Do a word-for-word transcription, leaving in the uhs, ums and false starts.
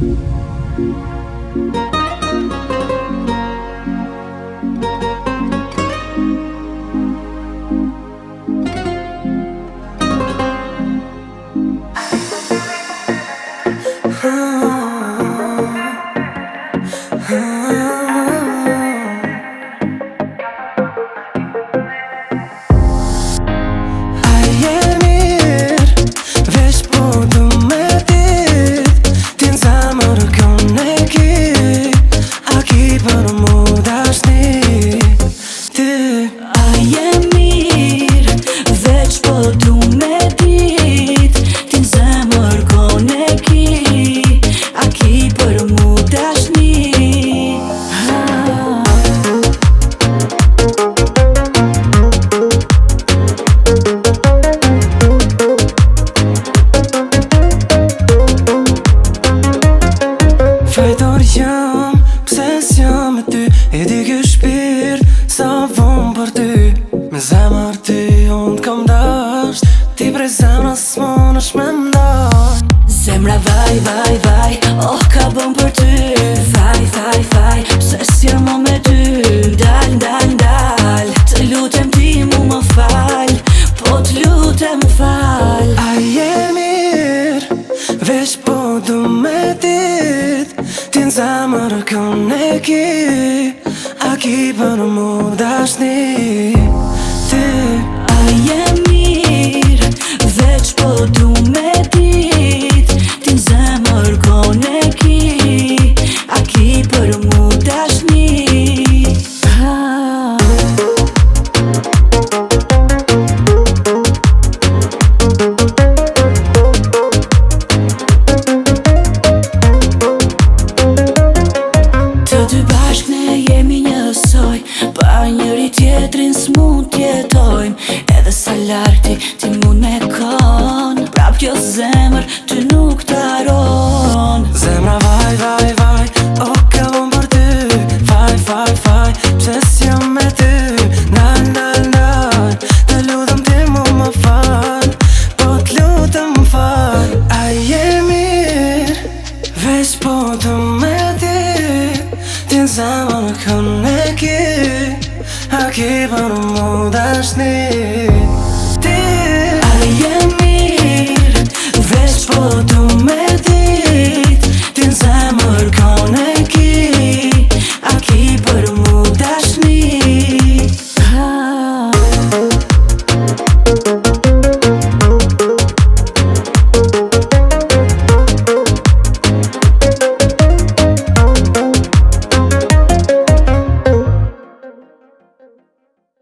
Fajtor jam, pse s'jam me ty E di kjo shpirt, sa vom për ty Me zemër ty unë t'kom dasht Ti prej zemra s'mon është me mdaj Zemra vaj, vaj, vaj, oh ka bëm për ty Vaj, vaj, vaj, pse s'jam mo me ty Dal, dal, dal, të lutem ti mu më fal Po t'lutem fal A je mirë, veç po du me dit Ti n'zemër kon e ki A ki për mu dashni Ti A je mirë, veç po du me dit Ti n'zemër kon e ki A ki për mu dashni ah. Të dy bashk ne jemi njësoj Pa njëri tjetrin s'mund t'jetojmë Edhe sa larg ti, ti mund me kon Prap kjo zemër ty nuk t'aron Zemra vaj, vaj, vaj, o ka bëm për ty Vaj, vaj, vaj, pse s'jam me ty Nal, nal, nal, të lutem ti mu më fal Po t'lutem fal A je mirë, veç po du me dit Ti n'zemër kon e ki A ki për mu dashni